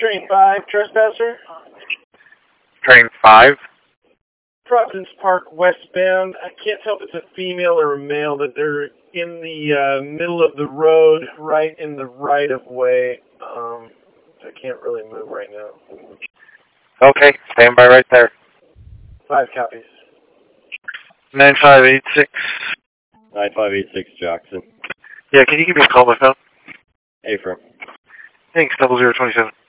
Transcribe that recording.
Train 5, trespasser. Train 5? Providence Park westbound. I can't tell if it's a female or a male, but they're in the middle of the road, right in the right of way. I can't really move right now. Okay, stand by right there. 5 copies. 9586. 9586 Jackson. Yeah, can you give me a call by phone? Affirm. Thanks, 0027.